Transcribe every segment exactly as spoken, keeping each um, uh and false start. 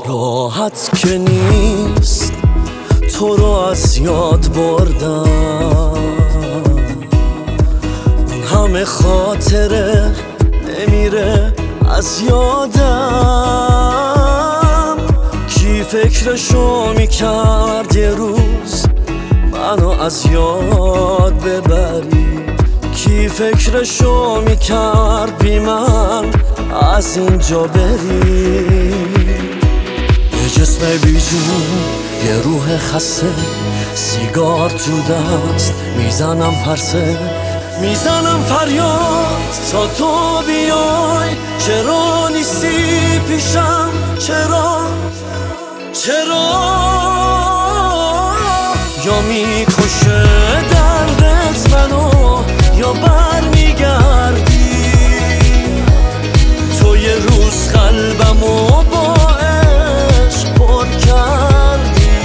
راحت که نیست تو رو از یاد بردم، اون همه خاطره نمیره از یادم. کی فکرشو میکرد یه روز منو از یاد ببری؟ کی فکرشو میکرد بی من از اینجا بری؟ یه جسم بیجون، یه روح خسته، سیگار تو دست میزنم پرسه، میزنم فریاد تا تو بیای. چرا نیستی پیشم؟ چرا؟ چرا؟ یا میکشه دردت منو یا بر میگردی. تو یه روز قلبمو با عشق پر کردی،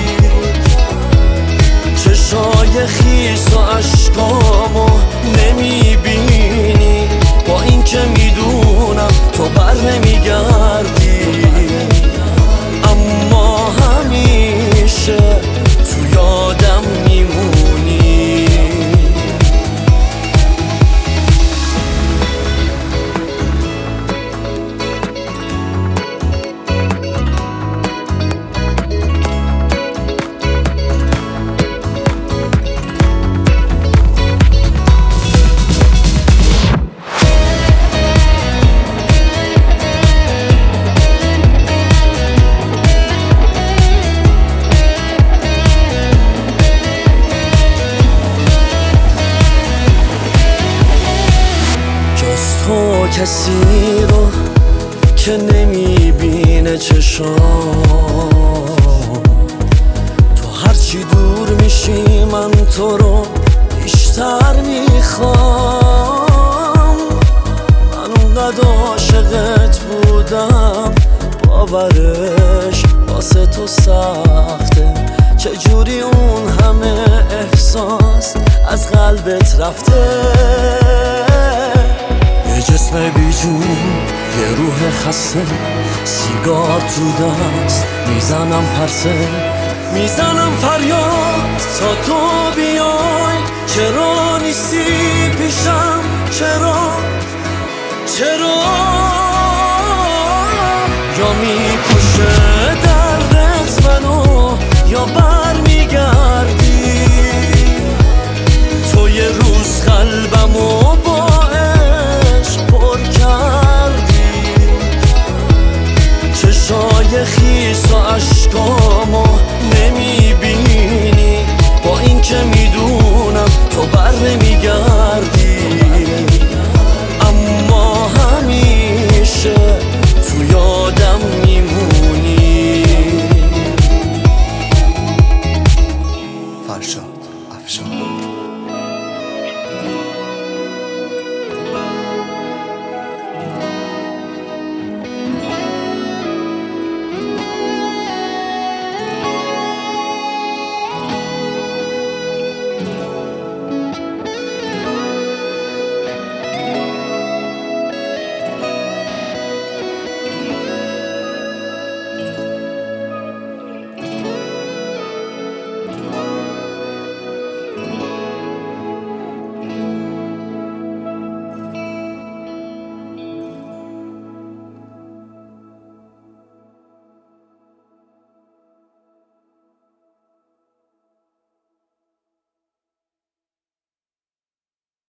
چشای خیس و عشقامو نمیبینی، با این که میدونم تو بر نمیگردی. اما همیشه تو یادم میمونی. تو کسی رو که نمیبینه چشام، تو هرچی دور میشی من تو رو بیشتر میخوام. من اونقدر عاشقت بودم باورش واسه تو سخته. چجوری اون همه احساس از قلبت رفته؟ یه جسم بیجون، یه روح خسته، سیگار تو دست میزنم پرسه، میزنم فریاد تا تو بیای. چرا نیستی پیشم؟ چرا؟ چرا؟ یا میکشه دردت منو یا بر میگردی. تو یه روز قلبمو با چشای خیس و عشقامو